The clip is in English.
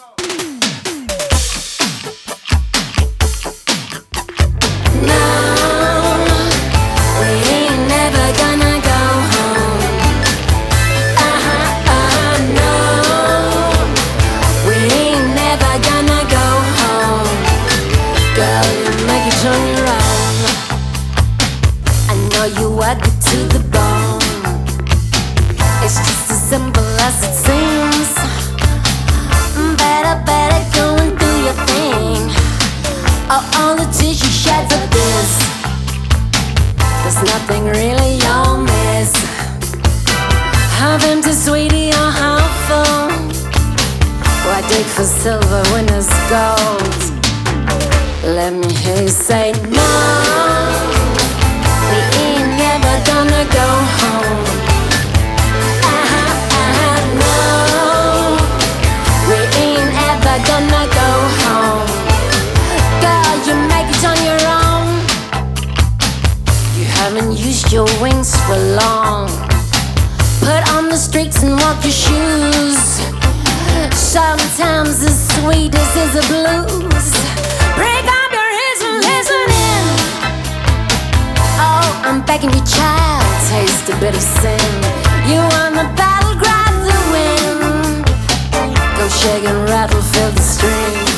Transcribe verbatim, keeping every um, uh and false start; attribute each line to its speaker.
Speaker 1: You work it to the bone. It's just as simple as it seems. Better, better go and do your thing. Oh, all the tears you shed for this, there's nothing really you'll miss. How empty, sweetie, or how full? Why dig for silver when there's gold? Let me hear you say no. We ain't never gonna go home. Uh-huh, uh-huh, no. We ain't ever gonna go home. Girl, you make it on your own. You haven't used your wings for long. Put on the streets and walk your shoes. Sometimes as sweet as is the blues. Break up your ears and listen in. Oh, I'm begging you, child, taste a bit of sin. You want the battleground to win. Go shake and rattle, feel the string.